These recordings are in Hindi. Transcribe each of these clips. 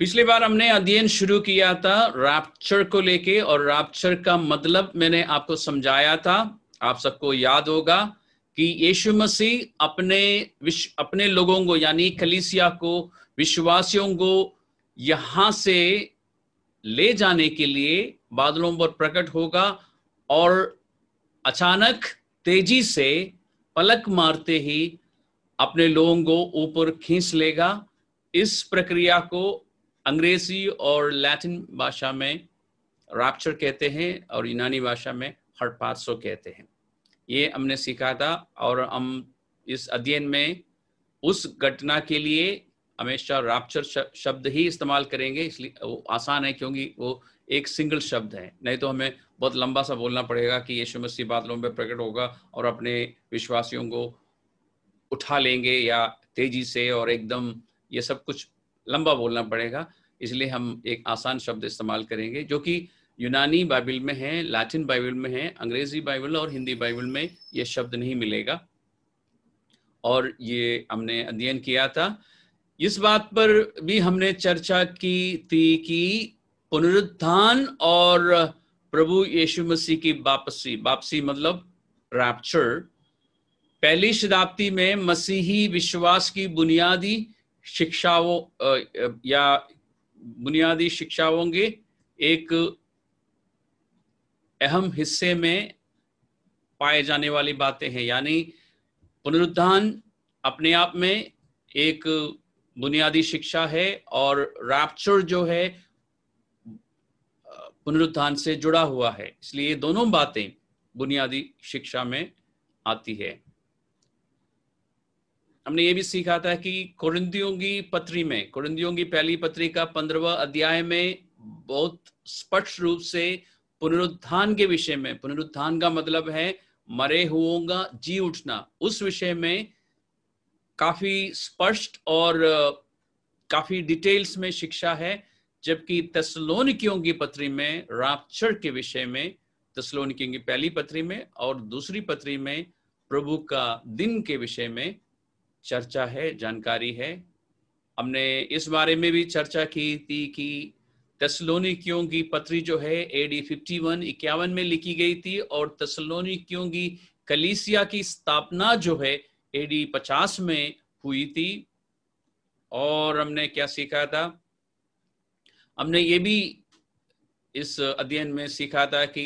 पिछली बार हमने अध्ययन शुरू किया था रैप्चर को लेके, और रैप्चर का मतलब मैंने आपको समझाया था। आप सबको याद होगा कि यीशु मसीह अपने लोगों को यानी कलीसिया को, विश्वासियों को यहां से ले जाने के लिए बादलों पर प्रकट होगा और अचानक तेजी से पलक मारते ही अपने लोगों को ऊपर खींच लेगा। इस प्रक्रिया को अंग्रेजी और लैटिन भाषा में रैप्चर कहते हैं और यूनानी भाषा में हर्पात्सो कहते हैं। ये हमने सीखा था और हम इस अध्ययन में उस घटना के लिए हमेशा रैप्चर शब्द ही इस्तेमाल करेंगे, इसलिए वो आसान है क्योंकि वो एक सिंगल शब्द है। नहीं तो हमें बहुत लंबा सा बोलना पड़ेगा कि यीशु मसीह बादलों में प्रकट होगा और अपने विश्वासियों को उठा लेंगे या तेजी से, और एकदम ये सब कुछ लंबा बोलना पड़ेगा। इसलिए हम एक आसान शब्द इस्तेमाल करेंगे जो कि यूनानी बाइबल में है, लैटिन बाइबल में है, अंग्रेजी बाइबल और हिंदी बाइबल में ये शब्द नहीं मिलेगा। और ये हमने अध्ययन किया था। इस बात पर भी हमने चर्चा की थी कि पुनरुत्थान और प्रभु यीशु मसीह की वापसी मतलब रैप्चर पहली शताब्दी में मसीही विश्वास की बुनियादी शिक्षाओं के एक अहम हिस्से में पाए जाने वाली बातें हैं। यानी पुनरुत्थान अपने आप में एक बुनियादी शिक्षा है और रैप्चर जो है पुनरुत्थान से जुड़ा हुआ है, इसलिए दोनों बातें बुनियादी शिक्षा में आती है। हमने ये भी सीखा था कि कुरिन्थियों की पहली पत्री का 15वां अध्याय में बहुत स्पष्ट रूप से पुनरुत्थान के विषय में, पुनरुत्थान का मतलब है मरे हुओं का जी उठना, उस विषय में काफी स्पष्ट और काफी डिटेल्स में शिक्षा है। जबकि थिस्सलुनीकियों की पत्री में रैप्चर के विषय में, थिस्सलुनीकियों की पहली पत्री में और दूसरी पत्री में प्रभु का दिन के विषय में चर्चा है, जानकारी है। हमने इस बारे में भी चर्चा की थी कि थिस्सलुनीकियों की पत्री जो है AD 51 में लिखी गई थी और थिस्सलुनीकियों की कलीसिया की स्थापना जो है AD 50 में हुई थी। और हमने क्या सीखा था? हमने ये भी इस अध्ययन में सीखा था कि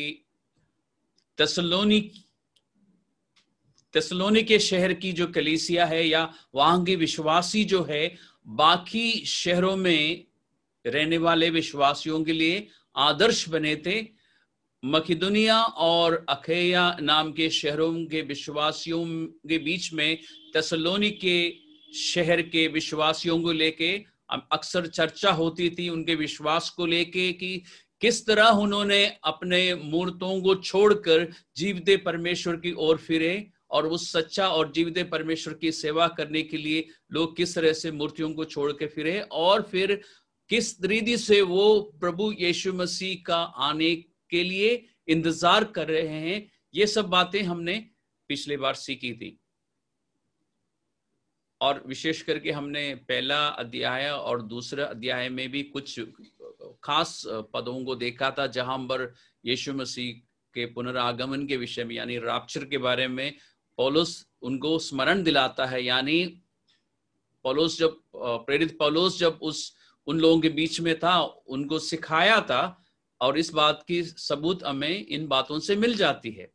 थिस्सलुनीके शहर की जो कलीसिया है या वहां के विश्वासी जो है बाकी शहरों में रहने वाले विश्वासियों के लिए आदर्श बने थे। मकिदुनिया और अखैया नाम के शहरों के विश्वासियों के बीच में थिस्सलुनीके शहर के विश्वासियों को लेके अक्सर चर्चा होती थी, उनके विश्वास को लेके कि किस तरह उन्होंने अपने मूर्तों को छोड़कर जीवित परमेश्वर की ओर फिरे और उस सच्चा और जीवित परमेश्वर की सेवा करने के लिए लोग किस तरह से मूर्तियों को छोड़ के फिरे और फिर किस रीति से वो प्रभु यीशु मसीह का आने के लिए इंतजार कर रहे हैं। ये सब बातें हमने पिछले बार सीखी थी और विशेष करके हमने पहला अध्याय और दूसरा अध्याय में भी कुछ खास पदों को देखा था जहां पर यीशु मसीह के पुनरागमन के विषय में यानी रैप्चर के बारे में पौलुस उनको स्मरण दिलाता है। यानी प्रेरित पौलुस जब उन लोगों के बीच में था, उनको सिखाया था और इस बात की सबूत हमें इन बातों से मिल जाती है।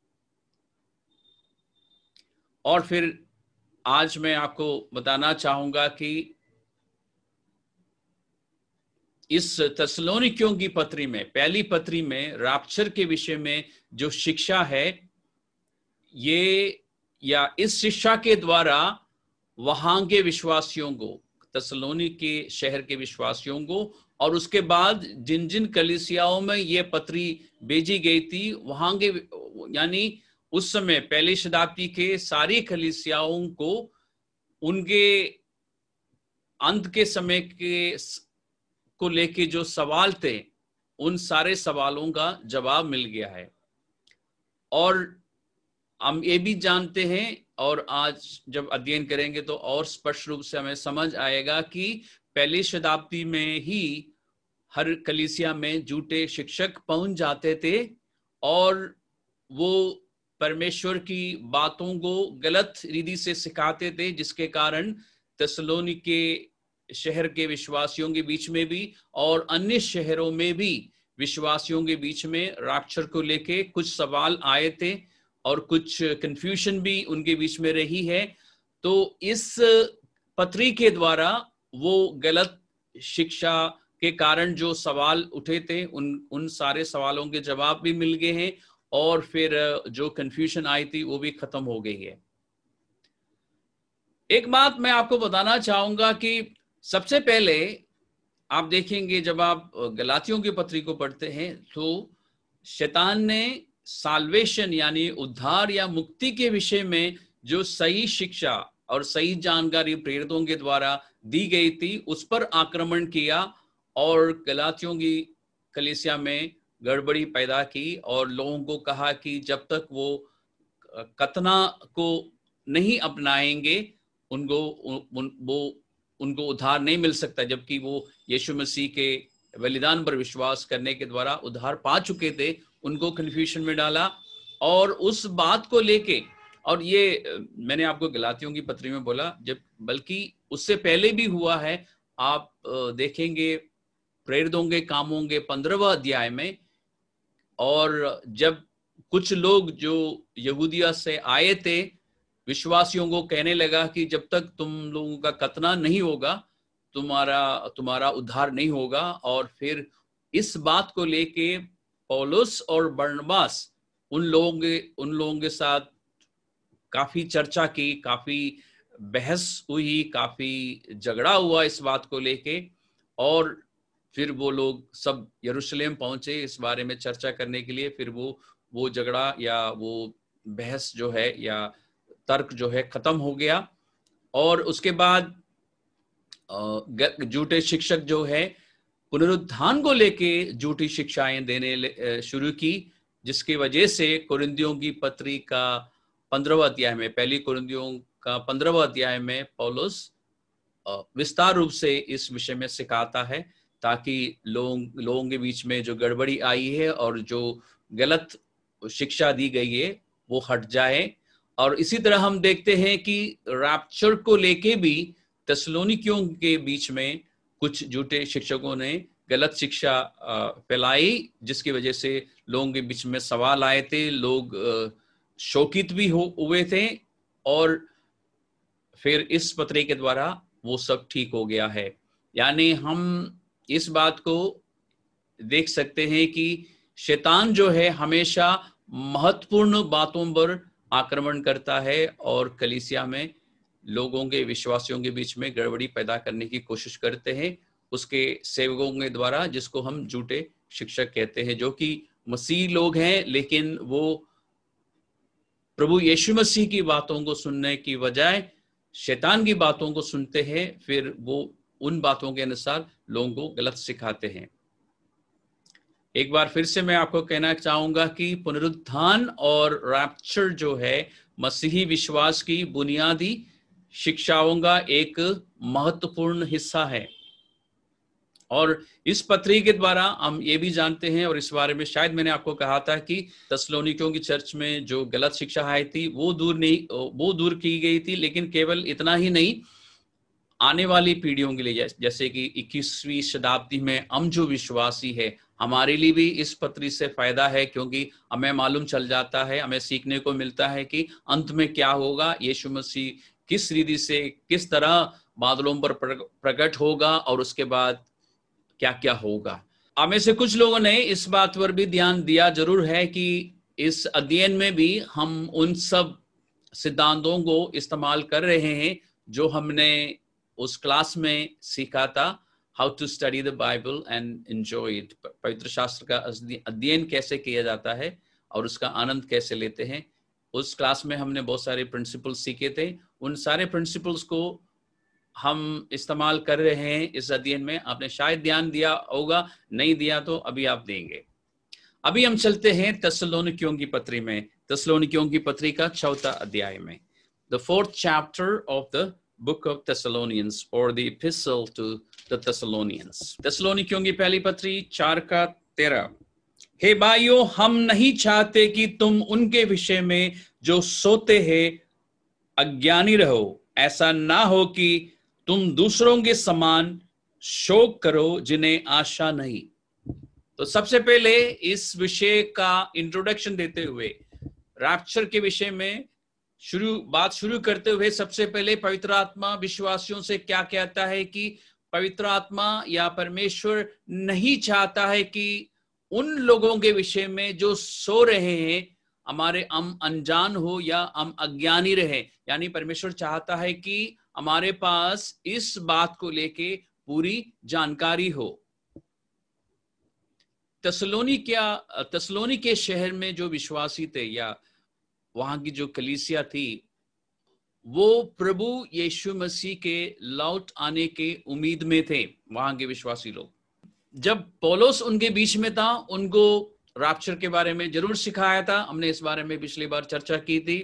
और फिर आज मैं आपको बताना चाहूंगा कि इस थिस्सलुनीकियों की पत्री में, पहली पत्री में रैप्चर के विषय में जो शिक्षा है, ये या इस शिक्षा के द्वारा वहां के विश्वासियों को, थिस्सलुनीके शहर के विश्वासियों को और उसके बाद जिन जिन कलीसियाओं में ये पत्री भेजी गई थी वहां के, यानी उस समय पहली शताब्दी के सारी कलीसियाओं को उनके अंत के समय को लेके जो सवाल थे उन सारे सवालों का जवाब मिल गया है। और हम ये भी जानते हैं और आज जब अध्ययन करेंगे तो और स्पष्ट रूप से हमें समझ आएगा कि पहली शताब्दी में ही हर कलीसिया में झूठे शिक्षक पहुंच जाते थे और वो परमेश्वर की बातों को गलत रीति से सिखाते थे, जिसके कारण थिस्सलुनीके शहर के विश्वासियों के बीच में भी और अन्य शहरों में भी विश्वासियों के बीच में रैप्चर को लेके कुछ सवाल आए थे और कुछ कंफ्यूजन भी उनके बीच में रही है। तो इस पत्री के द्वारा वो गलत शिक्षा के कारण जो सवाल उठे थे उन सारे सवालों के जवाब भी मिल गए हैं और फिर जो कंफ्यूजन आई थी वो भी खत्म हो गई है। एक बात मैं आपको बताना चाहूंगा कि सबसे पहले आप देखेंगे जब आप गलातियों की पत्री को पढ़ते हैं तो शैतान ने साल्वेशन यानी उद्धार या मुक्ति के विषय में जो सही शिक्षा और सही जानकारी प्रेरितों के द्वारा दी गई थी उस पर आक्रमण किया और गलातियों की कलीसिया में गड़बड़ी पैदा की और लोगों को कहा कि जब तक वो कतना को नहीं अपनाएंगे उनको उद्धार नहीं मिल सकता, जबकि वो यीशु मसीह के बलिदान पर विश्वास करने के द्वारा उद्धार पा चुके थे। उनको कन्फ्यूजन में डाला और उस बात को लेके, और ये मैंने आपको गलातियों की पत्री में बोला, जब बल्कि उससे पहले भी हुआ है। आप देखेंगे प्रेरितों के कामों के 15वां अध्याय में, और जब कुछ लोग जो यहूदिया से आए थे विश्वासियों को कहने लगा कि जब तक तुम लोगों का खतना नहीं होगा तुम्हारा उद्धार नहीं होगा, और फिर इस बात को लेके पौलुस और बरनबास उन लोगों के साथ काफी चर्चा की, काफी बहस हुई, काफी झगड़ा हुआ इस बात को लेके, और फिर वो लोग सब यरूशलेम पहुंचे इस बारे में चर्चा करने के लिए। फिर वो झगड़ा या वो बहस जो है या तर्क जो है खत्म हो गया, और उसके बाद झूठे शिक्षक जो है पुनरुत्थान को लेके झूठी शिक्षाएं देने शुरू की, जिसकी वजह से कुरिन्थियों की पत्री का 15वां अध्याय में, पहली कुरिन्थियों का 15वां अध्याय में पौलुस विस्तार रूप से इस विषय में सिखाता है, ताकि लोगों के बीच में जो गड़बड़ी आई है और जो गलत शिक्षा दी गई है वो हट जाए। और इसी तरह हम देखते हैं कि रैप्चर को लेके भी थिस्सलुनीकियों के बीच में कुछ झूठे शिक्षकों ने गलत शिक्षा फैलाई, जिसकी वजह से लोगों के बीच में सवाल आए थे, लोग शोकित भी हुए थे, और फिर इस पत्री के द्वारा वो सब ठीक हो गया है। यानी हम इस बात को देख सकते हैं कि शैतान जो है हमेशा महत्वपूर्ण बातों पर आक्रमण करता है और कलीसिया में लोगों के, विश्वासियों के बीच में गड़बड़ी पैदा करने की कोशिश करते हैं उसके सेवकों के द्वारा, जिसको हम झूठे शिक्षक कहते हैं, जो कि मसीह लोग हैं लेकिन वो प्रभु यीशु मसीह की बातों को सुनने की बजाय शैतान की बातों को सुनते हैं, फिर वो उन बातों के अनुसार लोगों को गलत सिखाते हैं। एक बार फिर से मैं आपको कहना चाहूंगा कि पुनरुत्थान और रैप्चर जो है मसीही विश्वास की बुनियादी शिक्षाओं का एक महत्वपूर्ण हिस्सा है। और इस पत्री के द्वारा हम ये भी जानते हैं, और इस बारे में शायद मैंने आपको कहा था कि थिस्सलुनीकियों की चर्च में जो गलत शिक्षा आई थी वो दूर की गई थी, लेकिन केवल इतना ही नहीं, आने वाली पीढ़ियों के लिए, जैसे कि 21वीं शताब्दी में हम जो विश्वासी है, हमारे लिए भी इस पत्री से फायदा है, क्योंकि हमें मालूम चल जाता है, हमें सीखने को मिलता है कि अंत में क्या होगा, यीशु मसीह किस रीति से, किस तरह बादलों पर प्रकट होगा और उसके बाद क्या क्या होगा। हमें से कुछ लोगों ने इस बात पर भी ध्यान दिया जरूर है कि इस अध्ययन में भी हम उन सब सिद्धांतों को इस्तेमाल कर रहे हैं जो हमने उस क्लास में सीखा था, how to study the Bible and enjoy it. पवित्र शास्त्र का अध्ययन कैसे किया जाता है और उसका आनंद कैसे लेते हैं, उस क्लास में हमने बहुत सारे प्रिंसिपल्स सीखे थे। उन सारे प्रिंसिपल्स को हम इस्तेमाल कर रहे हैं इस अध्ययन में। आपने शायद ध्यान दिया होगा, नहीं दिया तो अभी आप देंगे। अभी हम चलते हैं थिस्सलुनीकियों की पत्री में, थिस्सलुनीकियों की पत्री का 4था अध्याय में, the 4th chapter of the book of Thessalonians or the epistle to the Thessalonians. Thessaloniकियों की पहली पत्री 4:13। हे भाइयों, हम नहीं चाहते कि तुम उनके विषय में जो सोते हैं अज्ञानी रहो। ऐसा ना हो कि तुम दूसरों के समान शोक करो जिन्हें आशा नहीं। तो सबसे पहले इस विषय का इंट्रोडक्शन देते हुए रैप्चर के विषय में बात शुरू करते हुए सबसे पहले पवित्र आत्मा विश्वासियों से क्या कहता है कि पवित्र आत्मा या परमेश्वर नहीं चाहता है कि उन लोगों के विषय में जो सो रहे हैं हम अनजान हो या हम अज्ञानी रहे। यानी परमेश्वर चाहता है कि हमारे पास इस बात को लेके पूरी जानकारी हो। तसलोनी के शहर में जो विश्वासी थे या वहां की जो कलीसिया थी, वो प्रभु यीशु मसीह के लौट आने के उम्मीद में थे। वहां के विश्वासी लोग, जब पौलुस उनके बीच में था, उनको रैप्चर के बारे में जरूर सिखाया था। हमने इस बारे में पिछली बार चर्चा की थी।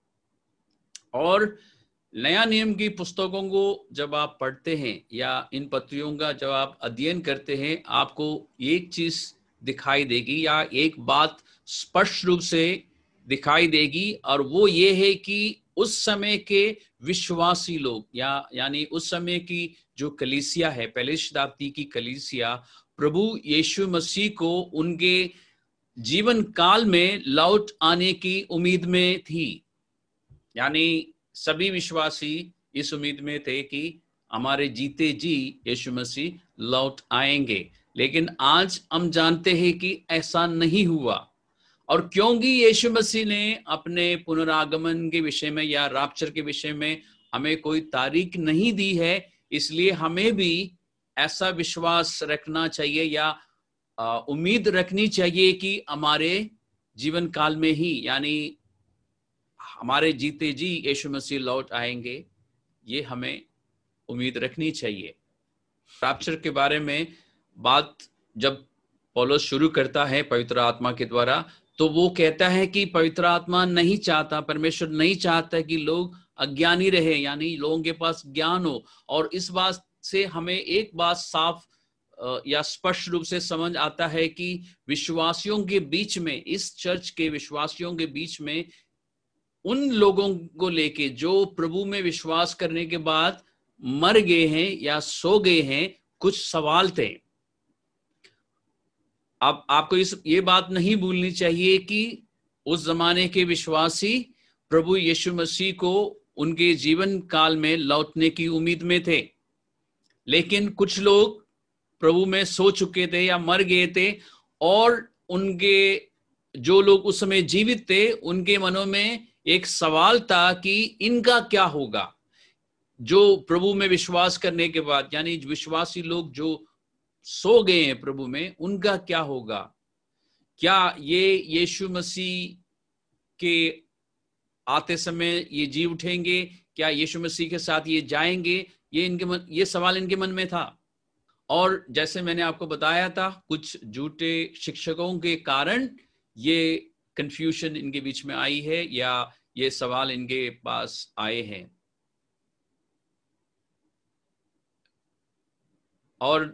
और नया नियम की पुस्तकों को जब आप पढ़ते हैं या इन पत्रियों का जब आप अध्ययन करते हैं, आपको एक चीज दिखाई देगी या एक बात स्पष्ट रूप से दिखाई देगी, और वो ये है कि उस समय के विश्वासी लोग यानी उस समय की जो कलीसिया है, पहली शताब्दी की कलीसिया, प्रभु यीशु मसीह को उनके जीवन काल में लौट आने की उम्मीद में थी। यानी सभी विश्वासी इस उम्मीद में थे कि हमारे जीते जी यीशु मसीह लौट आएंगे। लेकिन आज हम जानते हैं कि ऐसा नहीं हुआ। और क्योंकि यीशु मसीह ने अपने पुनरागमन के विषय में या रैप्चर के विषय में हमें कोई तारीख नहीं दी है, इसलिए हमें भी ऐसा विश्वास रखना चाहिए या उम्मीद रखनी चाहिए कि हमारे जीवन काल में ही, यानी हमारे जीते जी यीशु मसीह लौट आएंगे। ये हमें उम्मीद रखनी चाहिए। रैप्चर के बारे में बात जब पौलुस शुरू करता है पवित्र आत्मा के द्वारा, तो वो कहता है कि पवित्र आत्मा नहीं चाहता, परमेश्वर नहीं चाहता कि लोग अज्ञानी रहे, यानी लोगों के पास ज्ञान हो। और इस बात से हमें एक बात साफ या स्पष्ट रूप से समझ आता है कि विश्वासियों के बीच में, इस चर्च के विश्वासियों के बीच में, उन लोगों को लेके जो प्रभु में विश्वास करने के बाद मर गए हैं या सो गए हैं, कुछ सवाल थे। अब आपको ये बात नहीं भूलनी चाहिए कि उस जमाने के विश्वासी प्रभु यीशु मसीह को उनके जीवन काल में लौटने की उम्मीद में थे। लेकिन कुछ लोग प्रभु में सो चुके थे या मर गए थे, और उनके जो लोग उस समय जीवित थे, उनके मनों में एक सवाल था कि इनका क्या होगा। जो प्रभु में विश्वास करने के बाद, यानी विश्वासी लोग जो सो गए हैं प्रभु में, उनका क्या होगा? क्या ये यीशु मसीह के आते समय ये जी उठेंगे? क्या यीशु मसीह के साथ ये जाएंगे? ये सवाल इनके मन में था। और जैसे मैंने आपको बताया था, कुछ झूठे शिक्षकों के कारण ये कंफ्यूजन इनके बीच में आई है या ये सवाल इनके पास आए हैं। और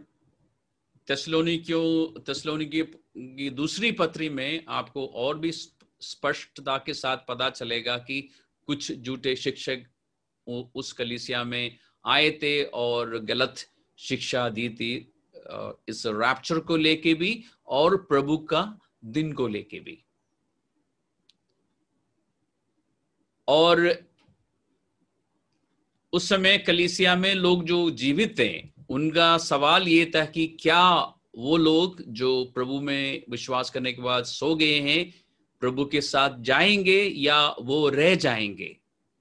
तेसलोनिकी की दूसरी पत्री में आपको और भी स्पष्टता के साथ पता चलेगा कि कुछ झूठे शिक्षक उस कलीसिया में आए थे और गलत शिक्षा दी थी, इस रैप्चर को लेके भी और प्रभु का दिन को लेके भी। और उस समय कलीसिया में लोग जो जीवित थे, उनका सवाल ये था कि क्या वो लोग जो प्रभु में विश्वास करने के बाद सो गए हैं, प्रभु के साथ जाएंगे या वो रह जाएंगे।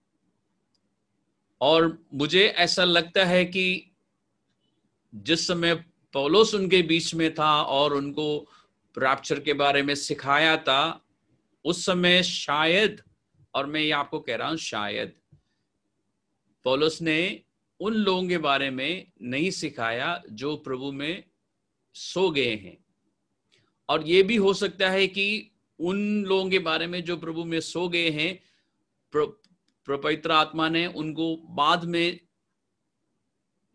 और मुझे ऐसा लगता है कि जिस समय पौलुस उनके बीच में था और उनको रैप्चर के बारे में सिखाया था, उस समय शायद, और मैं ये आपको कह रहा हूं शायद, पौलुस ने उन लोगों के बारे में नहीं सिखाया जो प्रभु में सो गए हैं। और ये भी हो सकता है कि उन लोगों के बारे में जो प्रभु में सो गए हैं, पवित्र आत्मा ने उनको बाद में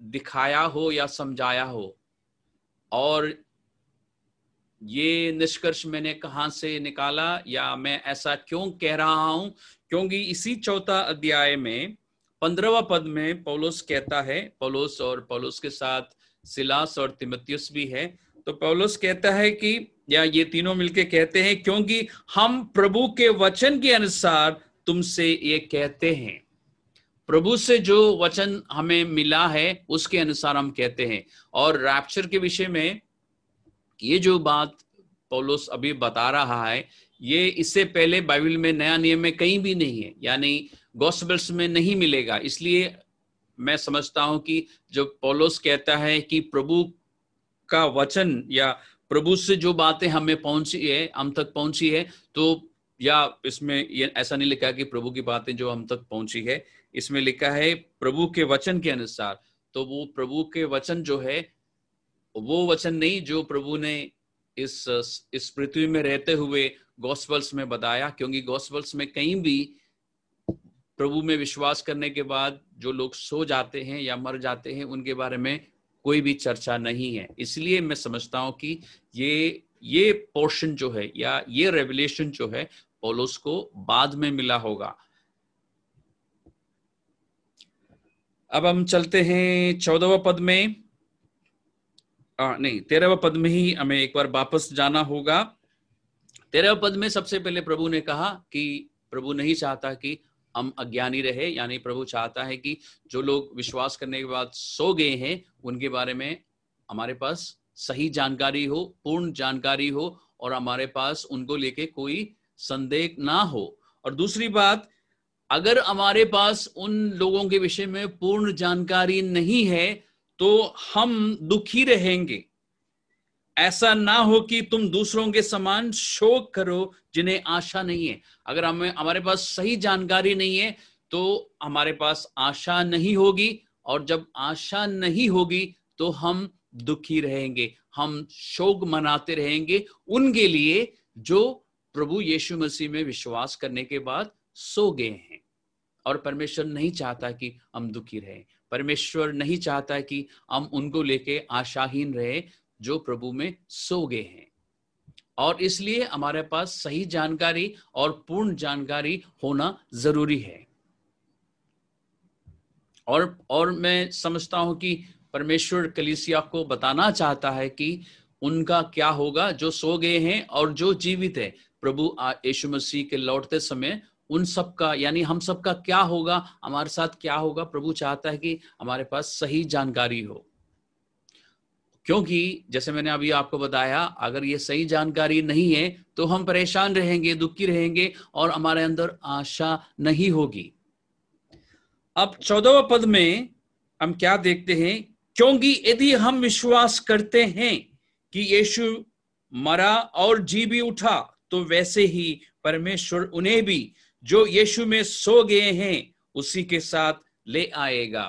दिखाया हो या समझाया हो। और ये निष्कर्ष मैंने कहाँ से निकाला या मैं ऐसा क्यों कह रहा हूं, क्योंकि इसी 4 अध्याय में 15वां पद में पौलुस कहता है, पौलुस और पौलुस के साथ सिलास और तीमुथियुस भी है, तो पौलुस कहता है कि, या ये तीनों मिलके कहते हैं, क्योंकि हम प्रभु के वचन के अनुसार तुमसे ये कहते हैं। प्रभु से जो वचन हमें मिला है उसके अनुसार हम कहते हैं। और रैप्चर के विषय में ये जो बात पौलुस अभी बता रहा है, ये इससे पहले बाइबल में, नया नियम में कहीं भी नहीं है, यानी गॉस्पेल्स में नहीं मिलेगा। इसलिए मैं समझता हूं कि जो पौलुस कहता है कि प्रभु का वचन या प्रभु से जो बातें हमें पहुंची है, हम तक पहुंची है, तो या इसमें ये ऐसा नहीं लिखा कि प्रभु की बातें जो हम तक पहुंची है, इसमें लिखा है प्रभु के वचन के अनुसार। तो वो प्रभु के वचन जो है, वो वचन नहीं जो प्रभु ने इस पृथ्वी में रहते हुए गॉस्पेल्स में बताया, क्योंकि गॉस्पेल्स में कहीं भी प्रभु में विश्वास करने के बाद जो लोग सो जाते हैं या मर जाते हैं, उनके बारे में कोई भी चर्चा नहीं है। इसलिए मैं समझता हूं कि ये पोर्शन जो है या ये रेवलेशन जो है पौलुस को बाद में मिला होगा। अब हम चलते हैं 14वें पद में, नहीं 13वें पद में ही हमें एक बार वापस जाना होगा। 13वें पद में सबसे पहले प्रभु ने कहा कि प्रभु नहीं चाहता कि हम अज्ञानी रहे, यानी प्रभु चाहता है कि जो लोग विश्वास करने के बाद सो गए हैं उनके बारे में हमारे पास सही जानकारी हो, पूर्ण जानकारी हो, और हमारे पास उनको लेके कोई संदेह ना हो। और दूसरी बात, अगर हमारे पास उन लोगों के विषय में पूर्ण जानकारी नहीं है तो हम दुखी रहेंगे। ऐसा ना हो कि तुम दूसरों के समान शोक करो जिन्हें आशा नहीं है। अगर हमारे पास सही जानकारी नहीं है तो हमारे पास आशा नहीं होगी, और जब आशा नहीं होगी तो हम दुखी रहेंगे, हम शोक मनाते रहेंगे उनके लिए जो प्रभु यीशु मसीह में विश्वास करने के बाद सो गए हैं। और परमेश्वर नहीं चाहता कि हम दुखी रहें। परमेश्वर नहीं चाहता कि हम उनको लेके आशाहीन रहे जो प्रभु में सो गए हैं। और इसलिए हमारे पास सही जानकारी और पूर्ण जानकारी होना जरूरी है। और मैं समझता हूं कि परमेश्वर कलीसिया को बताना चाहता है कि उनका क्या होगा जो सो गए हैं और जो जीवित है। प्रभु यीशु मसीह के लौटते समय उन सब का, यानी हम सब का क्या होगा, हमारे साथ क्या होगा, प्रभु चाहता है कि हमारे पास सही जानकारी हो। क्योंकि जैसे मैंने अभी आपको बताया, अगर ये सही जानकारी नहीं है तो हम परेशान रहेंगे, दुखी रहेंगे, और हमारे अंदर आशा नहीं होगी। अब 14वें पद में हम क्या देखते हैं, क्योंकि यदि हम विश्वास करते हैं कि यीशु मरा और जी भी उठा, तो वैसे ही परमेश्वर उन्हें भी जो यीशु में सो गए हैं उसी के साथ ले आएगा।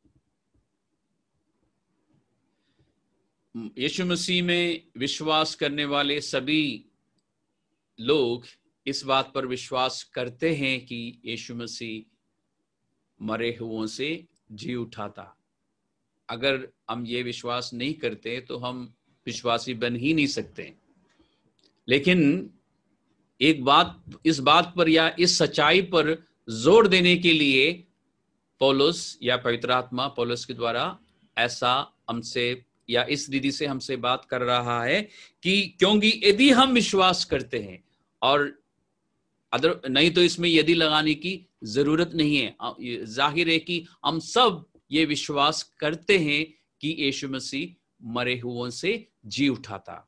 यीशु मसीह में विश्वास करने वाले सभी लोग इस बात पर विश्वास करते हैं कि यीशु मसीह मरे हुओं से जी उठा था। अगर हम ये विश्वास नहीं करते तो हम विश्वासी बन ही नहीं सकते। लेकिन एक बात, इस बात पर या इस सच्चाई पर जोर देने के लिए पौलुस या पवित्र आत्मा पौलुस के द्वारा ऐसा हमसे या इस रीति से हमसे बात कर रहा है कि क्योंकि यदि हम विश्वास करते हैं, और अदर नहीं तो इसमें यदि लगाने की जरूरत नहीं है। जाहिर है कि हम सब ये विश्वास करते हैं कि यीशु मसीह मरे हुओं से जी उठा था,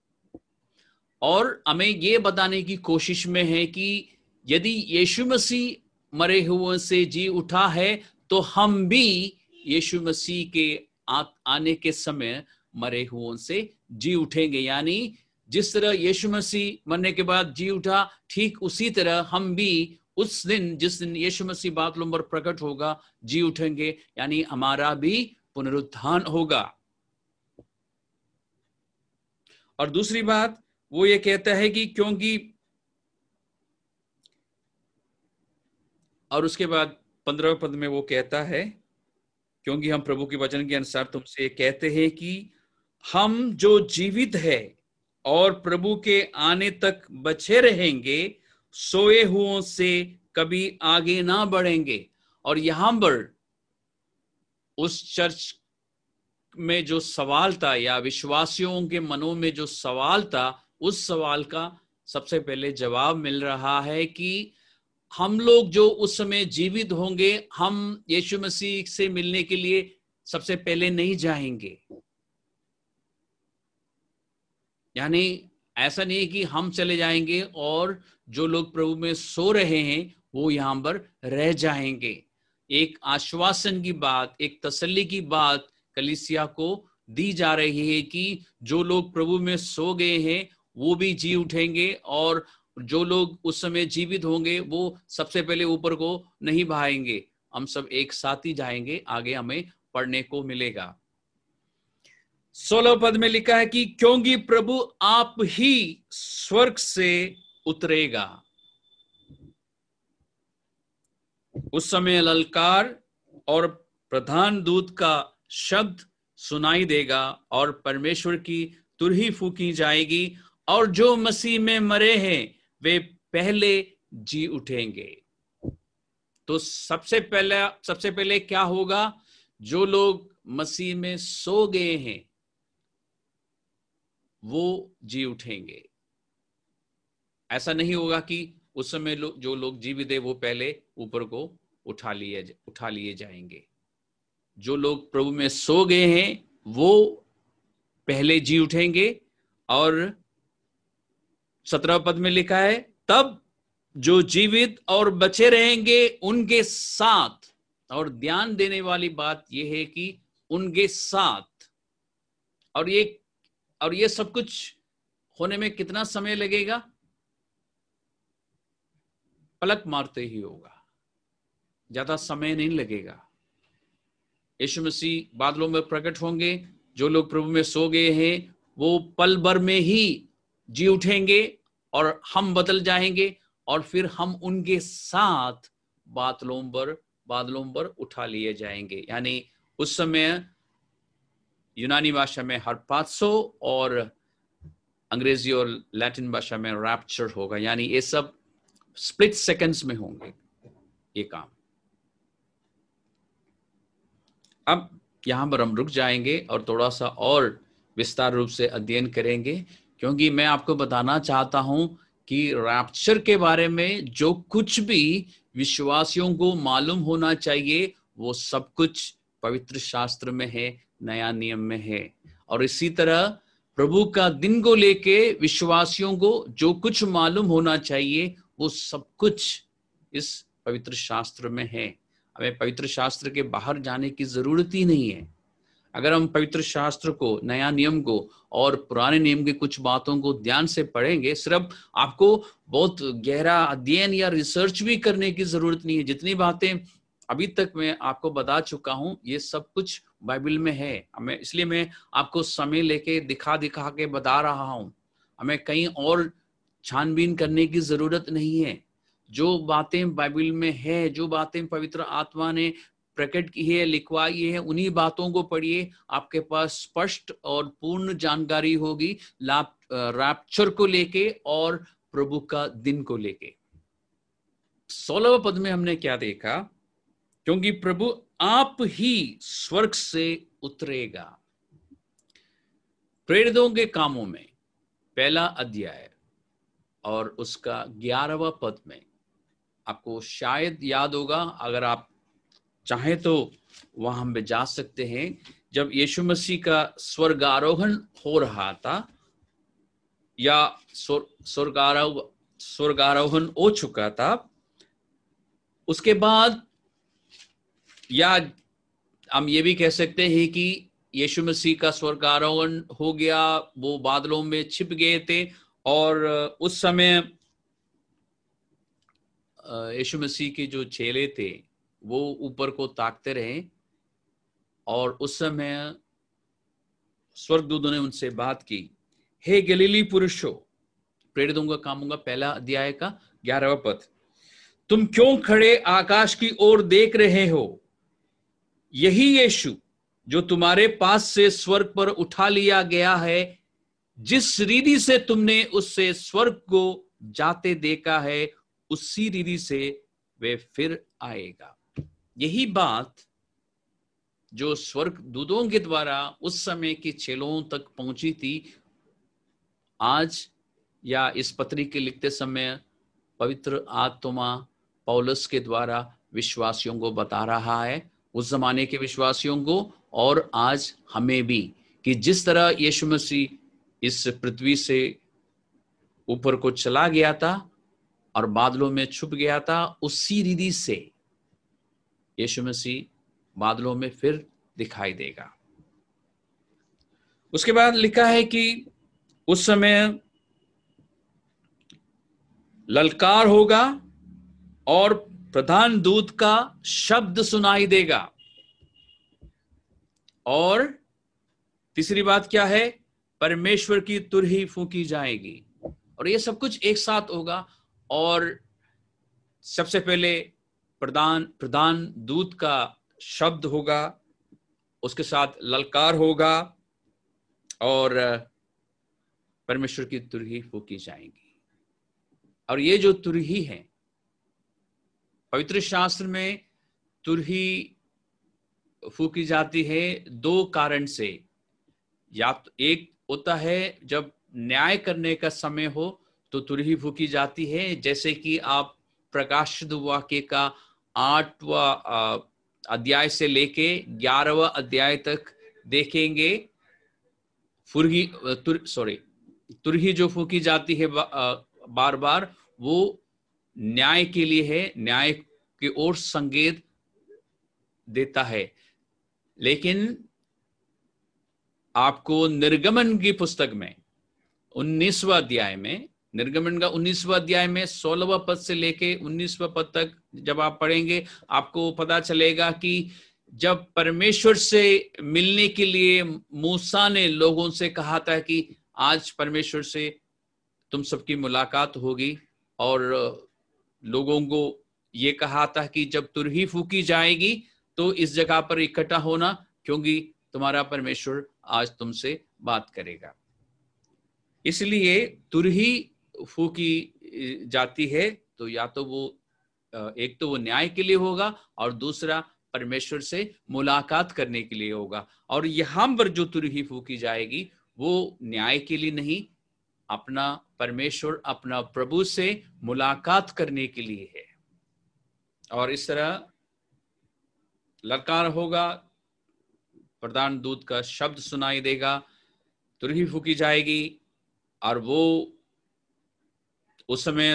और हमें ये बताने की कोशिश में है कि यदि यीशु मसीह मरे हुओं से जी उठा है तो हम भी यीशु मसीह के आने के समय मरे हुओं से जी उठेंगे। यानी जिस तरह यीशु मसीह मरने के बाद जी उठा, ठीक उसी तरह हम भी उस दिन, जिस दिन यीशु मसीह बादलों पर प्रकट होगा, जी उठेंगे, यानी हमारा भी पुनरुत्थान होगा। और दूसरी बात वो ये कहता है कि क्योंकि, और उसके बाद 15वें पद में वो कहता है क्योंकि हम प्रभु के वचन के अनुसार तुमसे कहते हैं कि हम जो जीवित है और प्रभु के आने तक बचे रहेंगे, सोए हुओं से कभी आगे ना बढ़ेंगे। और यहां पर उस चर्च में जो सवाल था, या विश्वासियों के मनों में जो सवाल था, उस सवाल का सबसे पहले जवाब मिल रहा है कि हम लोग जो उस समय जीवित होंगे, हम यीशु मसीह से मिलने के लिए सबसे पहले नहीं जाएंगे। यानी ऐसा नहीं है कि हम चले जाएंगे और जो लोग प्रभु में सो रहे हैं वो यहां पर रह जाएंगे। एक आश्वासन की बात, एक तसल्ली की बात कलीसिया को दी जा रही है कि जो लोग प्रभु में सो गए हैं वो भी जी उठेंगे, और जो लोग उस समय जीवित होंगे वो सबसे पहले ऊपर को नहीं भागेंगे, हम सब एक साथ ही जाएंगे। आगे हमें पढ़ने को मिलेगा। 16 पद में लिखा है कि क्योंकि प्रभु आप ही स्वर्ग से उतरेगा, उस समय ललकार और प्रधान दूत का शब्द सुनाई देगा और परमेश्वर की तुरही फूकी जाएगी, और जो मसीह में मरे हैं वे पहले जी उठेंगे। तो सबसे पहले क्या होगा? जो लोग मसीह में सो गए हैं वो जी उठेंगे। ऐसा नहीं होगा कि उस समय जो लोग जीवित है वो पहले ऊपर को उठा लिए जाएंगे। जो लोग प्रभु में सो गए हैं वो पहले जी उठेंगे। और 17 पद में लिखा है, तब जो जीवित और बचे रहेंगे उनके साथ। और ध्यान देने वाली बात यह है कि उनके साथ। और ये सब कुछ होने में कितना समय लगेगा? पलक मारते ही होगा, ज्यादा समय नहीं लगेगा। यीशु मसीह बादलों में प्रकट होंगे, जो लोग प्रभु में सो गए हैं वो पल भर में ही जी उठेंगे और हम बदल जाएंगे, और फिर हम उनके साथ बादलों पर उठा लिए जाएंगे। यानी उस समय यूनानी भाषा में हरपात्सो और अंग्रेजी और लैटिन भाषा में रैप्चर होगा। यानी ये सब स्प्लिट सेकंड्स में होंगे ये काम। अब यहां पर हम रुक जाएंगे और थोड़ा सा और विस्तार रूप से अध्ययन करेंगे, क्योंकि मैं आपको बताना चाहता हूं कि रैप्चर के बारे में जो कुछ भी विश्वासियों को मालूम होना चाहिए वो सब कुछ पवित्र शास्त्र में है, नया नियम में है। और इसी तरह प्रभु का दिन को लेके विश्वासियों को जो कुछ मालूम होना चाहिए वो सब कुछ इस पवित्र शास्त्र में है। हमें पवित्र शास्त्र के बाहर जाने की जरूरत ही नहीं है। अगर हम पवित्र शास्त्र को, नया नियम को और पुराने नियम की कुछ बातों को ध्यान से पढ़ेंगे, सिर्फ आपको बहुत गहरा अध्ययन या रिसर्च भी करने की जरूरत नहीं है। जितनी बातें अभी तक मैं आपको बता चुका हूं ये सब कुछ बाइबल में है। हमें इसलिए मैं आपको समय लेके दिखा के बता रहा हूं। हमें कहीं और छानबीन करने की जरूरत नहीं है। जो बातें बाइबल में है, जो बातें पवित्र आत्मा ने प्रकट की है, लिखवाई है, उन्हीं बातों को पढ़िए। आपके पास स्पष्ट और पूर्ण जानकारी होगी रैप्चर को लेके और प्रभु का दिन को लेके। 16वें पद में हमने क्या देखा? क्योंकि प्रभु आप ही स्वर्ग से उतरेगा। प्रेरितों के कामों में पहला अध्याय और उसका 11वां पद में आपको शायद याद होगा, अगर आप चाहें तो वहां हम जा सकते हैं। जब यीशु मसीह का स्वर्गारोहण हो रहा था या स्वर्गारोहण हो चुका था, उसके बाद, या हम ये भी कह सकते हैं कि यीशु मसीह का स्वर्गारोहण हो गया, वो बादलों में छिप गए थे, और उस समय यीशु मसीह के जो चेले थे वो ऊपर को ताकते रहे, और उस समय स्वर्गदूतों ने उनसे बात की, हे गलीली पुरुषों, प्रेरितों का काम होगा पहला अध्याय का 11वां पद, तुम क्यों खड़े आकाश की ओर देख रहे हो? यही यीशु जो तुम्हारे पास से स्वर्ग पर उठा लिया गया है, जिस रीति से तुमने उससे स्वर्ग को जाते देखा है, उसी रीति से वे फिर आएगा। यही बात जो स्वर्ग दूतों के द्वारा उस समय के चेलों तक पहुंची थी, आज या इस पत्री के लिखते समय पवित्र आत्मा पौलुस के द्वारा विश्वासियों को बता रहा है, उस जमाने के विश्वासियों को और आज हमें भी, कि जिस तरह यीशु मसीह इस पृथ्वी से ऊपर को चला गया था और बादलों में छुप गया था, उसी रीति से यीशु मसीह बादलों में फिर दिखाई देगा। उसके बाद लिखा है कि उस समय ललकार होगा और प्रधान दूत का शब्द सुनाई देगा। और तीसरी बात क्या है? परमेश्वर की तुरही फूंकी जाएगी। और ये सब कुछ एक साथ होगा। और सबसे पहले प्रधान दूत का शब्द होगा, उसके साथ ललकार होगा और परमेश्वर की तुरही फूंकी जाएगी। और ये जो तुरही है, पवित्र शास्त्र में तुरही फूंकी जाती है दो कारण से। या तो एक होता है जब न्याय करने का समय हो तो तुरही फूंकी जाती है, जैसे कि आप प्रकाशित वाक्य का 8वां अध्याय से लेके 11वां अध्याय तक देखेंगे। तुरही जो फूंकी जाती है बार बार, वो न्याय के लिए है, न्याय की ओर संकेत देता है। लेकिन आपको निर्गमन की पुस्तक में 19वां अध्याय में, निर्गमन का 19वां अध्याय में 16वां पद से लेके 19वां पद तक जब आप पढ़ेंगे, आपको पता चलेगा कि जब परमेश्वर से मिलने के लिए मूसा ने लोगों से कहा था कि आज परमेश्वर से तुम सबकी मुलाकात होगी, और लोगों को ये कहा था कि जब तुरही फूंकी जाएगी तो इस जगह पर इकट्ठा होना, क्योंकि तुम्हारा परमेश्वर आज तुमसे बात करेगा। इसलिए तुरही फूंकी जाती है, तो या तो वो एक तो वो न्याय के लिए होगा और दूसरा परमेश्वर से मुलाकात करने के लिए होगा। और यहां पर जो तुरही फूंकी जाएगी वो न्याय के लिए नहीं, अपना परमेश्वर, अपना प्रभु से मुलाकात करने के लिए है। और इस तरह ललकार होगा, प्रधान दूत का शब्द सुनाई देगा, तुरही फूंकी जाएगी, और वो उस समय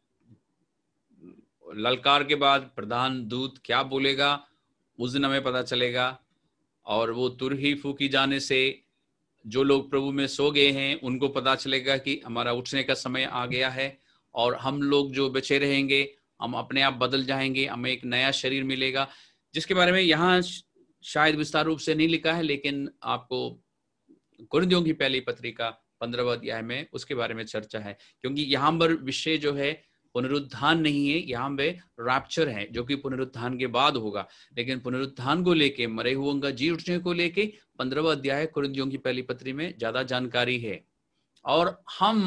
ललकार के बाद प्रधान दूत क्या बोलेगा उस दिन हमें पता चलेगा। और वो तुरही फूंकी जाने से जो लोग प्रभु में सो गए हैं उनको पता चलेगा कि हमारा उठने का समय आ गया है, और हम लोग जो बचे रहेंगे हम अपने आप बदल जाएंगे, हमें एक नया शरीर मिलेगा, जिसके बारे में यहाँ शायद विस्तार रूप से नहीं लिखा है, लेकिन आपको कुरिन्थियों की पहली पत्री का 15वां अध्याय में उसके बारे में चर्चा है। क्योंकि यहाँ पर विषय जो है पुनरुत्थान नहीं है, यहाँ पे रैप्चर है जो कि पुनरुत्थान के बाद होगा। लेकिन पुनरुत्थान को लेके, मरे हुओं का जी उठने को लेके 15वां अध्याय कुरिन्थियों की पहली पत्री में ज्यादा जानकारी है। और हम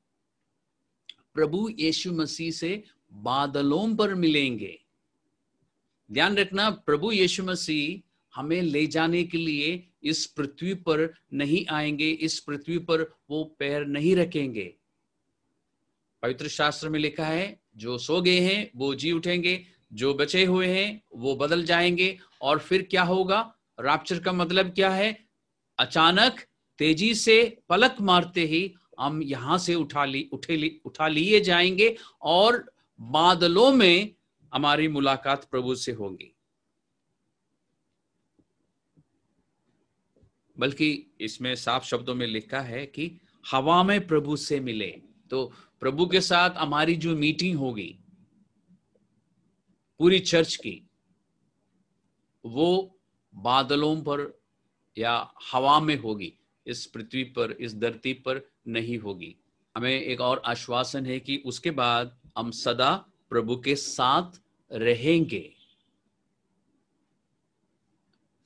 प्रभु यीशु मसीह से बादलों पर मिलेंगे। ध्यान रखना, प्रभु यीशु मसीह हमें ले जाने के लिए इस पृथ्वी पर नहीं आएंगे, इस पृथ्वी पर वो पैर नहीं रखेंगे। पवित्र शास्त्र में लिखा है जो सो गए हैं वो जी उठेंगे, जो बचे हुए हैं वो बदल जाएंगे। और फिर क्या होगा? रैप्चर का मतलब क्या है? अचानक तेजी से पलक मारते ही हम यहां से उठा लिए जाएंगे और बादलों में हमारी मुलाकात प्रभु से होगी। बल्कि इसमें साफ शब्दों में लिखा है कि हवा में प्रभु से मिले। तो प्रभु के साथ हमारी जो मीटिंग होगी पूरी चर्च की, वो बादलों पर या हवा में होगी, इस पृथ्वी पर, इस धरती पर नहीं होगी। हमें एक और आश्वासन है कि उसके बाद हम सदा प्रभु के साथ रहेंगे।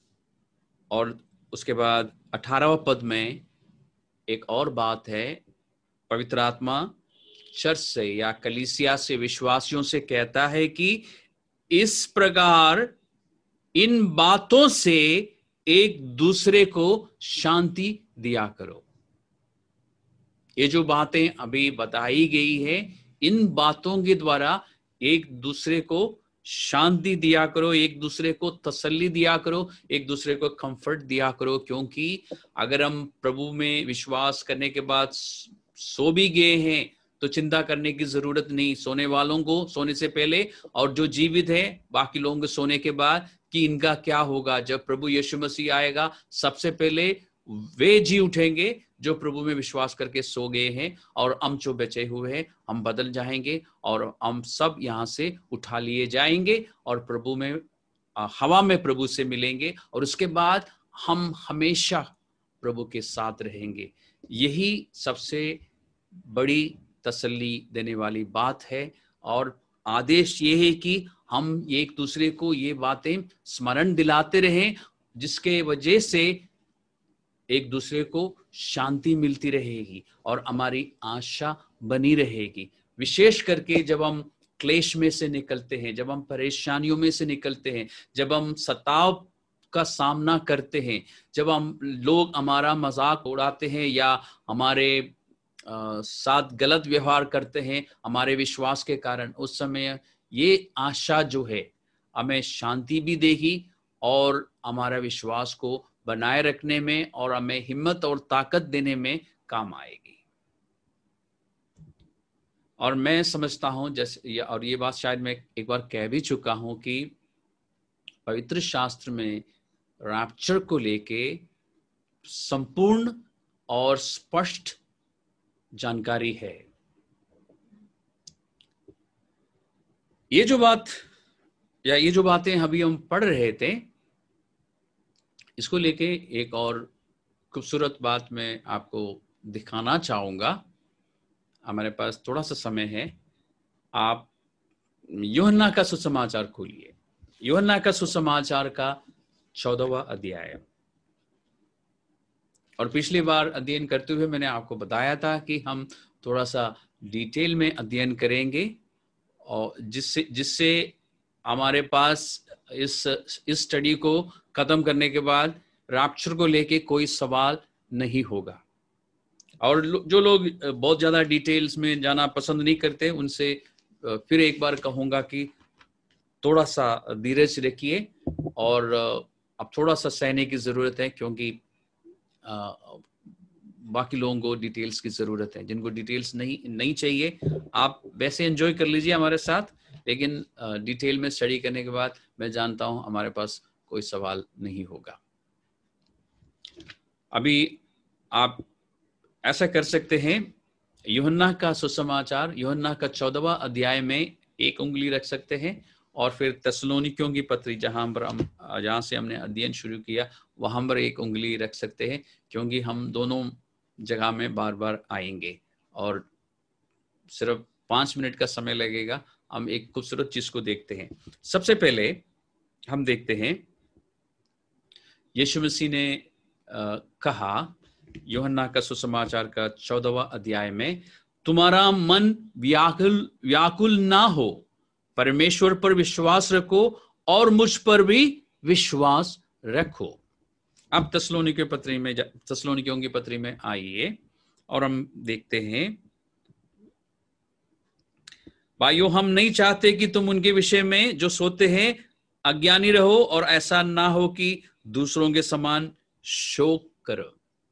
और उसके बाद 18वां पद में एक और बात है, पवित्र आत्मा चर्च से या कलीसिया से, विश्वासियों से कहता है कि इस प्रकार इन बातों से एक दूसरे को शांति दिया करो। ये जो बातें अभी बताई गई है, इन बातों के द्वारा एक दूसरे को शांति दिया करो, एक दूसरे को तसल्ली दिया करो, एक दूसरे को कंफर्ट दिया करो। क्योंकि अगर हम प्रभु में विश्वास करने के बाद सो भी गए हैं तो चिंता करने की जरूरत नहीं। सोने वालों को सोने से पहले और जो जीवित है बाकी लोगों के सोने के बाद कि इनका क्या होगा। जब प्रभु यीशु मसीह आएगा सबसे पहले वे जी उठेंगे जो प्रभु में विश्वास करके सो गए हैं, और हम जो बचे हुए हैं हम बदल जाएंगे और हम सब यहाँ से उठा लिए जाएंगे और प्रभु में हवा में प्रभु से मिलेंगे, और उसके बाद हम हमेशा प्रभु के साथ रहेंगे। यही सबसे बड़ी तसल्ली देने वाली बात है। और आदेश ये है कि हम एक दूसरे को ये बातें स्मरण दिलाते रहें, जिसके वजह से एक दूसरे को शांति मिलती रहेगी और हमारी आशा बनी रहेगी। विशेष करके जब हम क्लेश में से निकलते हैं, जब हम परेशानियों में से निकलते हैं, जब हम सताव का सामना करते हैं, जब हम लोग हमारा मजाक उड़ाते हैं या हमारे साथ गलत व्यवहार करते हैं हमारे विश्वास के कारण, उस समय ये आशा जो है हमें शांति भी देगी और हमारा विश्वास को बनाए रखने में और हमें हिम्मत और ताकत देने में काम आएगी। और मैं समझता हूं जैसे, और ये बात शायद मैं एक बार कह भी चुका हूं कि पवित्र शास्त्र में रैप्चर को लेके संपूर्ण और स्पष्ट जानकारी है। ये जो बात या ये जो बातें अभी हम पढ़ रहे थे, इसको लेके एक और खूबसूरत बात मैं आपको दिखाना चाहूंगा। हमारे पास थोड़ा सा समय है। आप यूहन्ना का सुसमाचार खोलिए, यूहन्ना का सुसमाचार का 14वां अध्याय। और पिछली बार अध्ययन करते हुए मैंने आपको बताया था कि हम थोड़ा सा डिटेल में अध्ययन करेंगे और जिससे हमारे पास इस स्टडी को खत्म करने के बाद रैप्चर को लेके कोई सवाल नहीं होगा। और जो लोग बहुत ज्यादा डिटेल्स में जाना पसंद नहीं करते उनसे फिर एक बार कहूंगा कि थोड़ा सा धीरज रखिए और अब थोड़ा सा सहने की जरूरत है, क्योंकि बाकी लोगों को डिटेल्स की जरूरत है। जिनको डिटेल्स नहीं चाहिए आप वैसे एंजॉय कर लीजिए हमारे साथ, लेकिन डिटेल में स्टडी करने के बाद मैं जानता हूं हमारे पास कोई सवाल नहीं होगा। अभी आप ऐसा कर सकते हैं, यूहन्ना का सुसमाचार यूहन्ना का 14वां अध्याय में एक उंगली रख सकते हैं, और फिर तेसलोनिकियों की पत्री जहां से हमने अध्ययन शुरू किया वहां पर एक उंगली रख सकते हैं, क्योंकि हम दोनों जगह में बार बार आएंगे और सिर्फ 5 मिनट का समय लगेगा। हम एक खूबसूरत चीज को देखते हैं। सबसे पहले हम देखते हैं यीशु मसीह ने कहा यूहन्ना का सुसमाचार का 14वां अध्याय में, तुम्हारा मन व्याकुल ना हो, परमेश्वर पर विश्वास रखो और मुझ पर भी विश्वास रखो। अब तेसलोनिकियों की पत्री में आइए और हम देखते हैं, भाइयों हम नहीं चाहते कि तुम उनके विषय में जो सोते हैं अज्ञानी रहो, और ऐसा ना हो कि दूसरों के समान शोक करो।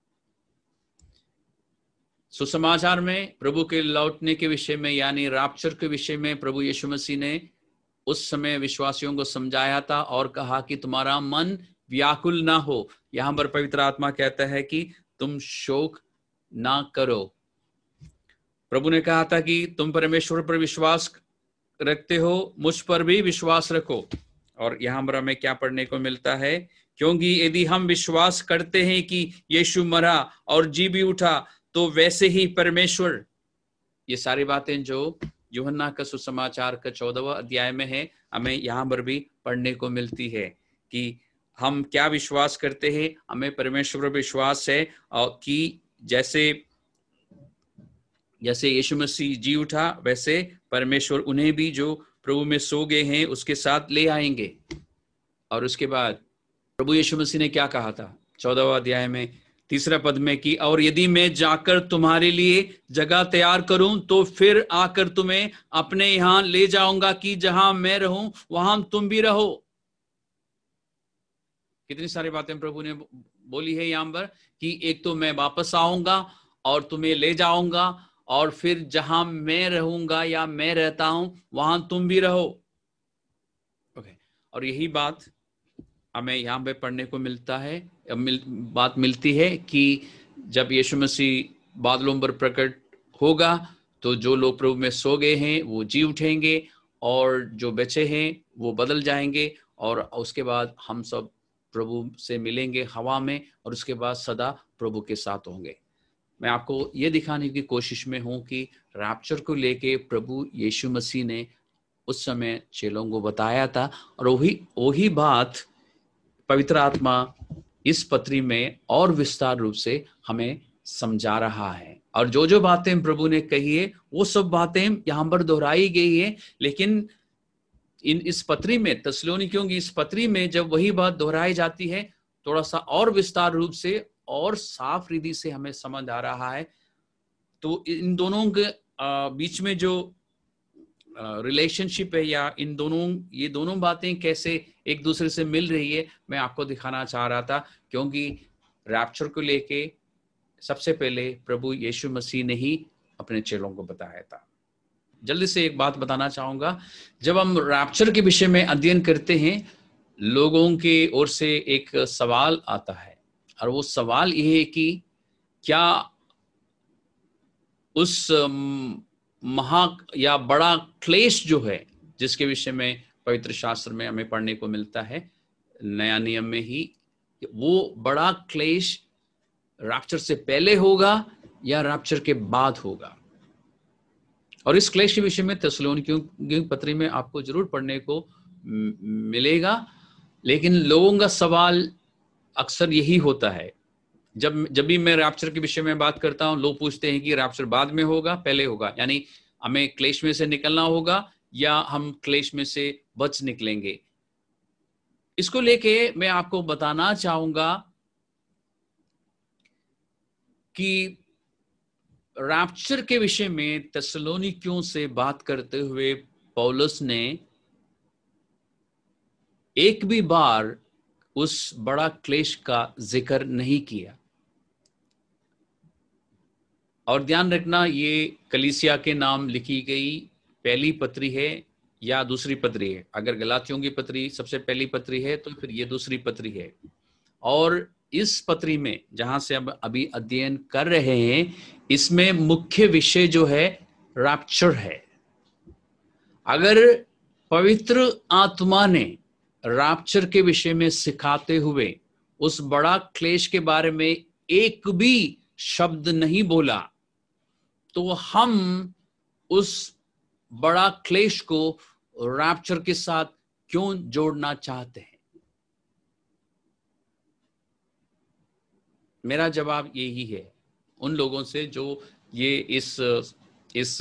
सुसमाचार में प्रभु के लौटने के विषय में यानी रैप्चर के विषय में प्रभु यीशु मसीह ने उस समय विश्वासियों को समझाया था और कहा कि तुम्हारा मन व्याकुल ना हो। यहां पर पवित्र आत्मा कहता है कि तुम शोक ना करो। प्रभु ने कहा था कि तुम परमेश्वर पर विश्वास रखते हो, मुझ पर भी विश्वास रखो। और यहां पर हमें क्या पढ़ने को मिलता है, क्योंकि यदि हम विश्वास करते हैं कि यीशु मरा और जी भी उठा तो वैसे ही परमेश्वर, ये सारी बातें जो यूहन्ना का सुसमाचार का 14वां अध्याय में है हमें यहाँ पर भी पढ़ने को मिलती है कि हम क्या विश्वास करते हैं, हमें परमेश्वर पर विश्वास है और कि जैसे यीशु मसीह जी उठा वैसे परमेश्वर उन्हें भी जो प्रभु में सो गए हैं उसके साथ ले आएंगे। और उसके बाद प्रभु यीशु मसीह ने क्या कहा था 14वां अध्याय में 3 पद में कि और यदि मैं जाकर तुम्हारे लिए जगह तैयार करूं तो फिर आकर तुम्हें अपने यहां ले जाऊंगा कि जहां मैं रहूं वहां तुम भी रहो। कितनी सारी बातें प्रभु ने बोली है यहां पर कि एक तो मैं वापस आऊंगा और तुम्हें ले जाऊंगा और फिर जहां मैं रहूंगा या मैं रहता हूं वहां तुम भी रहो। ओके, और यही बात हमें यहाँ पे पढ़ने को मिलता है, बात मिलती है कि जब यीशु मसीह बादलों पर प्रकट होगा तो जो लोग प्रभु में सो गए हैं वो जी उठेंगे और जो बचे हैं वो बदल जाएंगे और उसके बाद हम सब प्रभु से मिलेंगे हवा में और उसके बाद सदा प्रभु के साथ होंगे। मैं आपको ये दिखाने की कोशिश में हूं कि रैप्चर को लेके प्रभु यीशु मसीह ने उस समय चेलों को बताया था और वही बात पवित्र आत्मा इस पत्री में और विस्तार रूप से हमें समझा रहा है। और जो जो बातें प्रभु ने कही है वो सब बातें यहां पर दोहराई गई है, लेकिन इस पत्री में, थिस्सलुनीकियों की इस पत्री में जब वही बात दोहराई जाती है थोड़ा सा और विस्तार रूप से और साफ रीति से हमें समझ आ रहा है। तो इन दोनों के बीच में जो रिलेशनशिप है या ये दोनों बातें कैसे एक दूसरे से मिल रही है मैं आपको दिखाना चाह रहा था, क्योंकि रैप्चर को लेके सबसे पहले प्रभु यीशु मसीह ने ही अपने चेलों को बताया था। जल्दी से एक बात बताना चाहूंगा, जब हम रैप्चर के विषय में अध्ययन करते हैं लोगों के ओर से एक सवाल आता है और वो सवाल ये है कि क्या उस महा या बड़ा क्लेश जो है जिसके विषय में पवित्र शास्त्र में हमें पढ़ने को मिलता है नया नियम में ही, वो बड़ा क्लेश रैप्चर से पहले होगा या रैप्चर के बाद होगा। और इस क्लेश के विषय में थिस्सलुनीकियों की पत्री में आपको जरूर पढ़ने को मिलेगा, लेकिन लोगों का सवाल अक्सर यही होता है जब भी मैं रैप्चर के विषय में बात करता हूं लोग पूछते हैं कि रैप्चर बाद में होगा पहले होगा, यानी हमें क्लेश में से निकलना होगा या हम क्लेश में से बच निकलेंगे। इसको लेके मैं आपको बताना चाहूंगा कि रैप्चर के विषय में थिस्सलुनीकियों से बात करते हुए पौलुस ने एक भी बार उस बड़ा क्लेश का जिक्र नहीं किया। और ध्यान रखना ये कलीसिया के नाम लिखी गई पहली पत्री है या दूसरी पत्री है। अगर गलातियों की पत्री सबसे पहली पत्री है तो फिर ये दूसरी पत्री है। और इस पत्री में जहां से अब अभी अध्ययन कर रहे हैं इसमें मुख्य विषय जो है रैप्चर है। अगर पवित्र आत्मा ने रैप्चर के विषय में सिखाते हुए उस बड़ा क्लेश के बारे में एक भी शब्द नहीं बोला तो हम उस बड़ा क्लेश को रैप्चर के साथ क्यों जोड़ना चाहते हैं? मेरा जवाब यही है उन लोगों से जो ये इस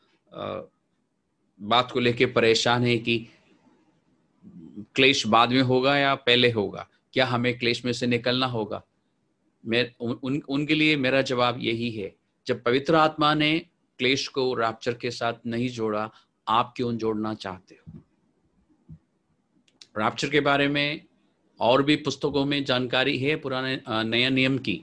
बात को लेके परेशान है कि क्लेश बाद में होगा या पहले होगा, क्या हमें क्लेश में से निकलना होगा। उनके लिए मेरा जवाब यही है, जब पवित्र आत्मा ने क्लेश को रैप्चर के साथ नहीं जोड़ा, आप क्यों जोड़ना चाहते हो? रैप्चर के बारे में और भी पुस्तकों में जानकारी है पुराने नया नियम की।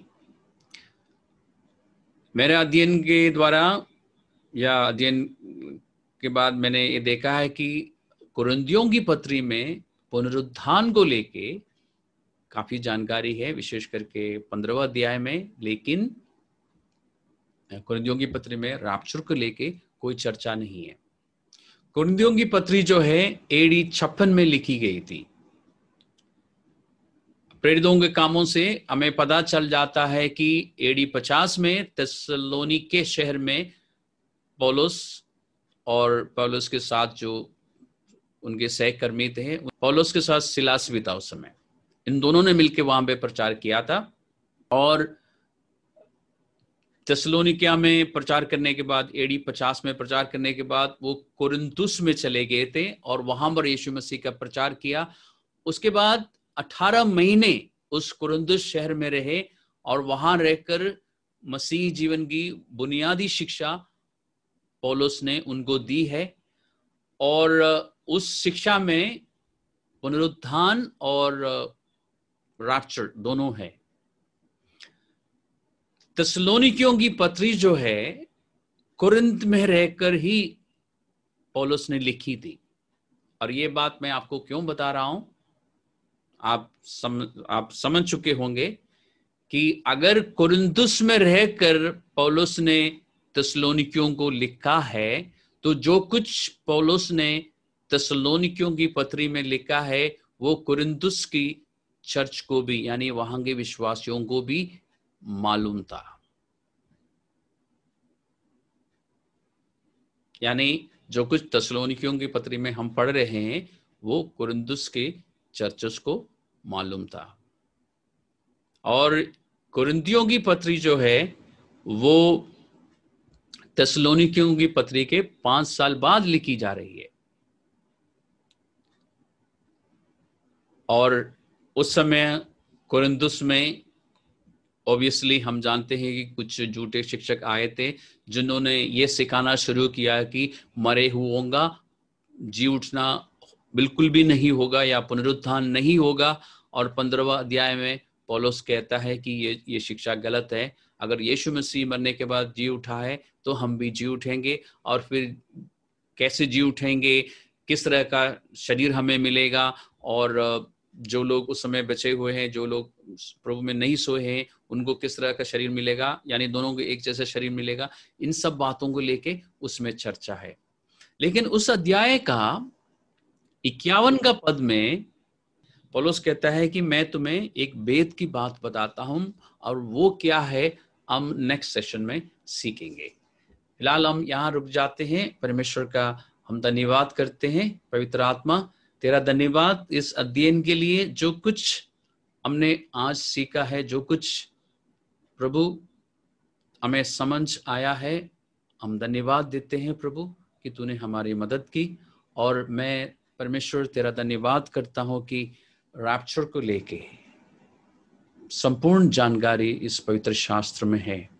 मेरे अध्ययन के द्वारा या अध्ययन के बाद मैंने ये देखा है कि कुरिन्थियों की पत्री में पुनरुत्थान को लेके काफी जानकारी है, विशेष करके 15वां अध्याय में, लेकिन कुरिन्थियों की पत्री में रैप्चर को लेके कोई चर्चा नहीं है। कुरिन्थियों की पत्री जो है AD 56 में लिखी गई थी। प्रेरितों के कामों से हमें पता चल जाता है कि AD 50 में थिस्सलुनीके शहर में पौलुस और पौलुस के साथ जो उनके सहकर्मी थे, पौलुस के साथ सिलास भी था उस समय। इन दोनों ने मिलकर वहां पे प्रचार किया था। और थिस्सलुनीकिया में प्रचार करने के बाद, एडी 50 में प्रचार करने के बाद वो कुरिन्थुस में चले गए थे और वहां पर यीशु मसीह का प्रचार किया। उसके बाद 18 महीने उस कुरिन्थुस शहर में रहे और वहां रहकर मसीह जीवन की बुनियादी शिक्षा पौलुस ने उनको दी है। और उस शिक्षा में पुनरुत्थान और रैप्चर दोनों है। थिस्सलुनीकियों की पत्री जो है कुरिन्थ में रहकर ही पौलुस ने लिखी थी। और ये बात मैं आपको क्यों बता रहा हूं, आप समझ चुके होंगे कि अगर कुरिन्थुस में रहकर पौलुस ने थिस्सलुनीकियों को लिखा है, तो जो कुछ पौलुस ने थिस्सलुनीकियों की पत्री में लिखा है वो कुरिन्थुस की चर्च को भी, यानी वहां के विश्वासियों को भी मालूम था। यानी जो कुछ थिस्सलुनीकियों की पत्री में हम पढ़ रहे हैं वो कुरिन्थुस के चर्चेस को मालूम था। और कुरिन्थियों की पत्री जो है वो थिस्सलुनीकियों की पत्री के 5 साल बाद लिखी जा रही है। और उस समय कुरिन्थुस में ऑब्वियसली हम जानते हैं कि कुछ झूठे शिक्षक आए थे जिन्होंने ये सिखाना शुरू किया कि मरे हुओं का जी उठना बिल्कुल भी नहीं होगा या पुनरुत्थान नहीं होगा। और 15वां अध्याय में पौलुस कहता है कि ये शिक्षा गलत है। अगर यीशु मसीह मरने के बाद जी उठा है तो हम भी जी उठेंगे। और फिर कैसे जी उठेंगे, किस तरह का शरीर हमें मिलेगा, और जो लोग उस समय बचे हुए हैं, जो लोग प्रभु में नहीं सोए हैं, उनको किस तरह का शरीर मिलेगा, यानी दोनों को एक जैसा शरीर मिलेगा। इन सब बातों को लेके उसमें चर्चा है। लेकिन उस अध्याय का 51 का पद में पौलुस कहता है कि मैं तुम्हें एक भेद की बात बताता हूं, और वो क्या है हम नेक्स्ट सेशन में सीखेंगे। फिलहाल हम यहाँ रुक जाते हैं। परमेश्वर का हम धन्यवाद करते हैं। पवित्र आत्मा, तेरा धन्यवाद इस अध्ययन के लिए। जो कुछ हमने आज सीखा है, जो कुछ प्रभु हमें समझ आया है, हम धन्यवाद देते हैं प्रभु कि तूने हमारी मदद की। और मैं परमेश्वर तेरा धन्यवाद करता हूं कि रैप्चर को लेके संपूर्ण जानकारी इस पवित्र शास्त्र में है।